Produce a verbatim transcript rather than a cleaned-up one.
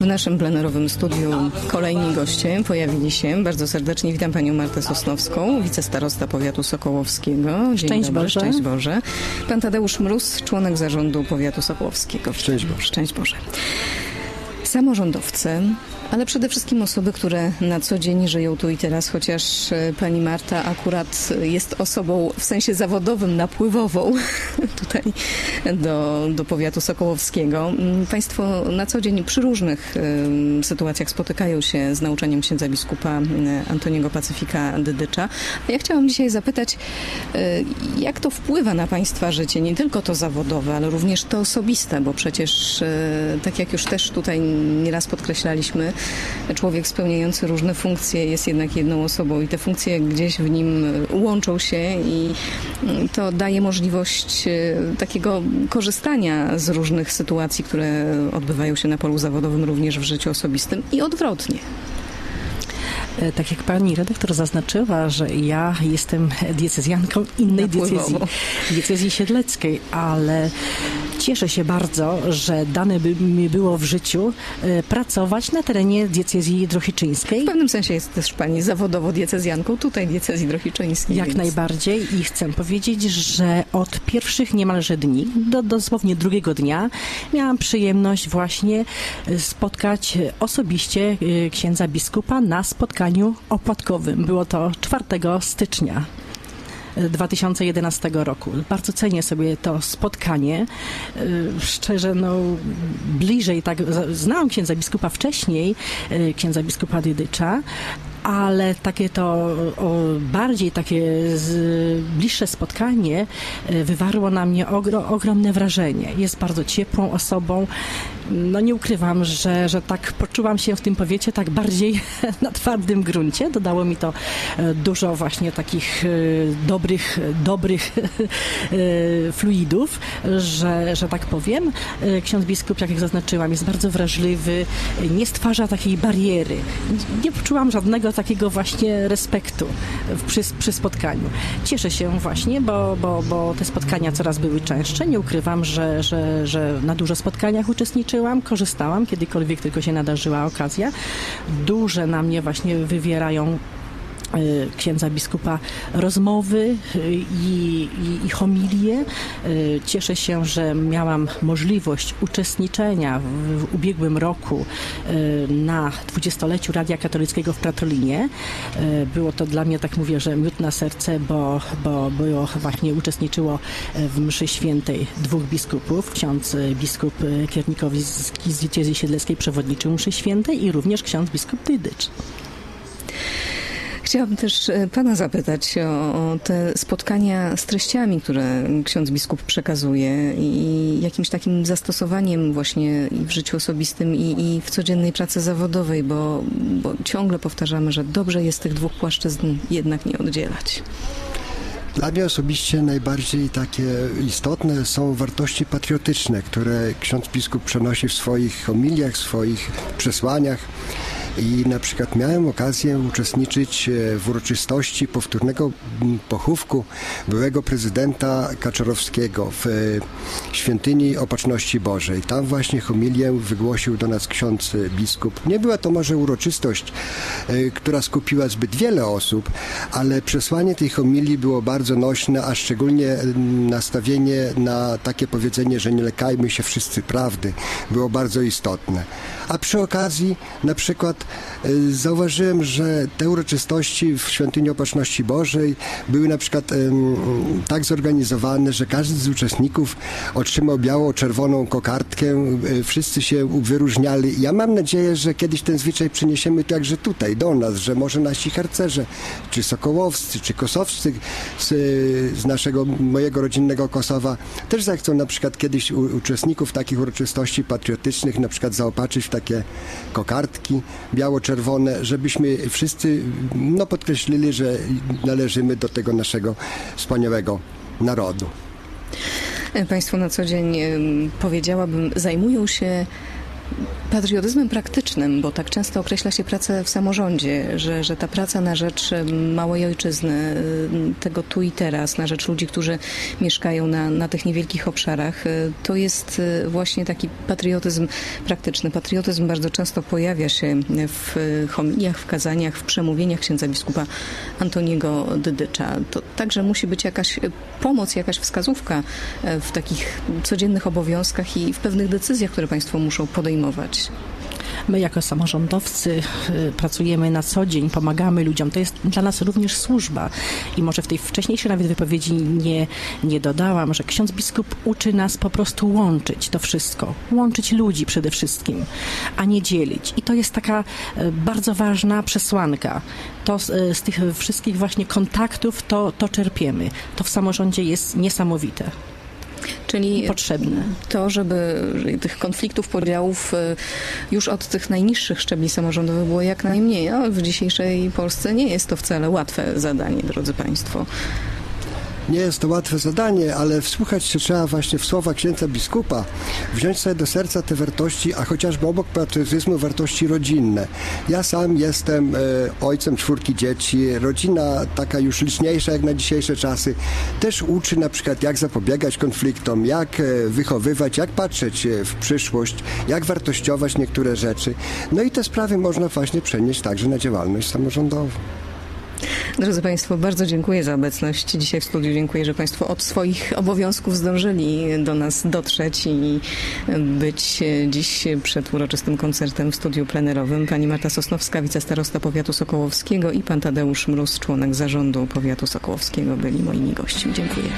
W naszym plenerowym studiu kolejni goście pojawili się. Bardzo serdecznie witam panią Martę Sosnowską, wicestarosta powiatu sokołowskiego. Dzień Szczęść dobry, Boże. Szczęść Boże. Pan Tadeusz Mróz, członek zarządu powiatu sokołowskiego. Szczęść Boże. Szczęść Boże. Samorządowcy, ale przede wszystkim osoby, które na co dzień żyją tu i teraz, chociaż pani Marta akurat jest osobą w sensie zawodowym, napływową tutaj do, do powiatu sokołowskiego. Państwo na co dzień przy różnych y, sytuacjach spotykają się z nauczaniem księdza biskupa y, Antoniego Pacyfika Dydycza. A ja chciałam dzisiaj zapytać, y, jak to wpływa na państwa życie, nie tylko to zawodowe, ale również to osobiste, bo przecież y, tak jak już też tutaj nieraz podkreślaliśmy, człowiek spełniający różne funkcje jest jednak jedną osobą i te funkcje gdzieś w nim łączą się i to daje możliwość takiego korzystania z różnych sytuacji, które odbywają się na polu zawodowym, również w życiu osobistym i odwrotnie. Tak jak pani redaktor zaznaczyła, że ja jestem diecezjanką innej diecezji, diecezji siedleckiej, ale cieszę się bardzo, że dane by mi było w życiu e, pracować na terenie diecezji drohiczyńskiej. W pewnym sensie jest też pani zawodowo diecezjanką tutaj diecezji drohiczyńskiej. Jak więc... najbardziej i chcę powiedzieć, że od pierwszych niemalże dni, do dosłownie drugiego dnia miałam przyjemność właśnie spotkać osobiście księdza biskupa na spotkaniu opłatkowym. Było to czwartego stycznia dwa tysiące jedenastego roku. Bardzo cenię sobie to spotkanie. Szczerze, no bliżej tak, znałam księdza biskupa wcześniej, księdza biskupa Dydycza, ale takie to o, bardziej takie z, bliższe spotkanie wywarło na mnie ogro, ogromne wrażenie. Jest bardzo ciepłą osobą. No nie ukrywam, że, że tak poczułam się w tym powiecie tak bardziej na twardym gruncie. Dodało mi to dużo właśnie takich dobrych, dobrych fluidów, że, że tak powiem. Ksiądz biskup, jak zaznaczyłam, jest bardzo wrażliwy, nie stwarza takiej bariery. Nie poczułam żadnego takiego właśnie respektu przy, przy spotkaniu. Cieszę się właśnie, bo, bo, bo te spotkania coraz były częstsze. Nie ukrywam, że, że, że na dużo spotkaniach uczestniczyłam, korzystałam, kiedykolwiek tylko się nadarzyła okazja. Duże na mnie właśnie wywierają księdza biskupa rozmowy i, i, i homilie. Cieszę się, że miałam możliwość uczestniczenia w, w ubiegłym roku na dwudziestoleciu Radia Katolickiego w Pratolinie. Było to dla mnie, tak mówię, że miód na serce, bo, bo było właśnie uczestniczyło w mszy świętej dwóch biskupów. Ksiądz biskup Kiernikowski z diecezji siedleckiej przewodniczył mszy świętej i również ksiądz biskup Dydycz. Chciałabym też pana zapytać o, o te spotkania z treściami, które ksiądz biskup przekazuje i jakimś takim zastosowaniem właśnie i w życiu osobistym i, i w codziennej pracy zawodowej, bo, bo ciągle powtarzamy, że dobrze jest tych dwóch płaszczyzn jednak nie oddzielać. Dla mnie osobiście najbardziej takie istotne są wartości patriotyczne, które ksiądz biskup przenosi w swoich homiliach, w swoich przesłaniach. I na przykład miałem okazję uczestniczyć w uroczystości powtórnego pochówku byłego prezydenta Kaczorowskiego w Świątyni Opatrzności Bożej. Tam właśnie homilię wygłosił do nas ksiądz biskup. Nie była to może uroczystość, która skupiła zbyt wiele osób, ale przesłanie tej homilii było bardzo nośne, a szczególnie nastawienie na takie powiedzenie, że nie lekajmy się wszyscy prawdy, było bardzo istotne. A przy okazji na przykład zauważyłem, że te uroczystości w Świątyni Opatrzności Bożej były na przykład um, tak zorganizowane, że każdy z uczestników otrzymał biało-czerwoną kokardkę, wszyscy się wyróżniali. Ja mam nadzieję, że kiedyś ten zwyczaj przyniesiemy także tutaj, do nas, że może nasi harcerze, czy sokołowscy, czy kosowscy z, z naszego, mojego rodzinnego Kosowa też zechcą na przykład kiedyś u, uczestników takich uroczystości patriotycznych na przykład zaopatrzyć w takie kokardki biało-czerwone, żebyśmy wszyscy no, podkreślili, że należymy do tego naszego wspaniałego narodu. Państwo na co dzień, powiedziałabym, zajmują się patriotyzmem praktycznym, bo tak często określa się pracę w samorządzie, że, że ta praca na rzecz małej ojczyzny, tego tu i teraz, na rzecz ludzi, którzy mieszkają na, na tych niewielkich obszarach, to jest właśnie taki patriotyzm praktyczny. Patriotyzm bardzo często pojawia się w homiliach, w kazaniach, w przemówieniach księdza biskupa Antoniego Dydycza. To także musi być jakaś pomoc, jakaś wskazówka w takich codziennych obowiązkach i w pewnych decyzjach, które państwo muszą podejmować. My jako samorządowcy pracujemy na co dzień, pomagamy ludziom. To jest dla nas również służba. I może w tej wcześniejszej nawet wypowiedzi nie, nie dodałam, że ksiądz biskup uczy nas po prostu łączyć to wszystko. Łączyć ludzi przede wszystkim, a nie dzielić. I to jest taka bardzo ważna przesłanka. To z, z tych wszystkich właśnie kontaktów to, to czerpiemy. To w samorządzie jest niesamowite. Czyli potrzebne. To, żeby tych konfliktów, podziałów już od tych najniższych szczebli samorządowych było jak najmniej. No, w dzisiejszej Polsce nie jest to wcale łatwe zadanie, drodzy państwo. Nie jest to łatwe zadanie, ale wsłuchać się trzeba właśnie w słowa księdza biskupa, wziąć sobie do serca te wartości, a chociażby obok patriotyzmu wartości rodzinne. Ja sam jestem e, ojcem czwórki dzieci, rodzina taka już liczniejsza jak na dzisiejsze czasy, też uczy na przykład jak zapobiegać konfliktom, jak e, wychowywać, jak patrzeć w przyszłość, jak wartościować niektóre rzeczy. No i te sprawy można właśnie przenieść także na działalność samorządową. Drodzy Państwo, bardzo dziękuję za obecność dzisiaj w studiu. Dziękuję, że Państwo od swoich obowiązków zdążyli do nas dotrzeć i być dziś przed uroczystym koncertem w studiu plenerowym. Pani Marta Sosnowska, wicestarosta powiatu sokołowskiego i pan Tadeusz Mróz, członek zarządu powiatu sokołowskiego, byli moimi gośćmi. Dziękuję.